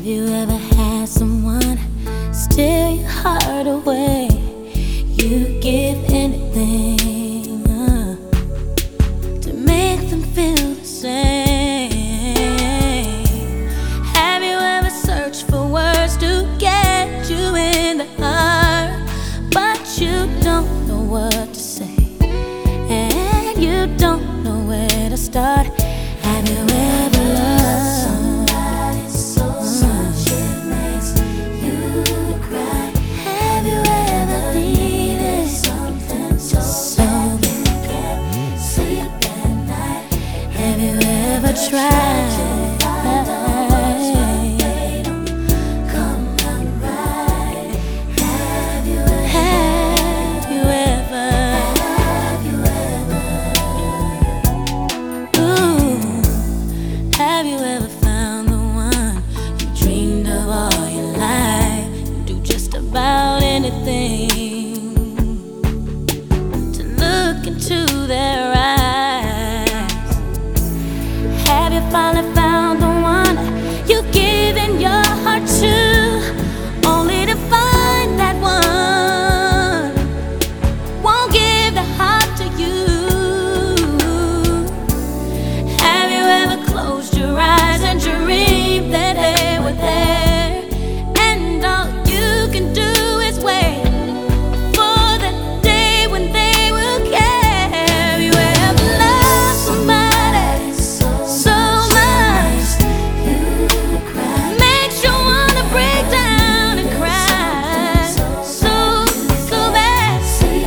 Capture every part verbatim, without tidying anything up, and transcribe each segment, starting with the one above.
Have you ever had someone steal your heart away? You give anything uh, to make them feel the same. Have you ever searched for words to get you in the heart, but you don't know what to say, and you don't know where to start? Have you ever loved somebody so much it makes you cry? Have you ever needed something so bad you can't sleep at night? Have you ever tried? Have you ever found the one you dreamed of all your life? You do just about anything to look into their eyes. Have you finally found the one you've given your heart to, only to find that one won't give the heart to you? Have you ever closed your eyes and dream that they were there, and all you can do is wait for the day when they will care? Have you ever loved somebody so much makes you wanna break down and cry so, so bad?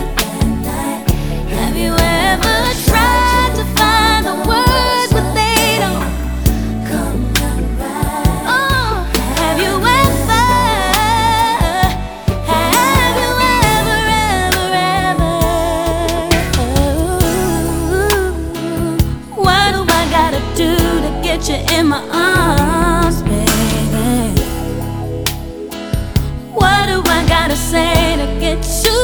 Have you ever tried to find the words but they don't come right? Oh, have you ever, have you ever, ever, ever? What do I gotta do to get you in my arms, baby? What do I gotta say to get you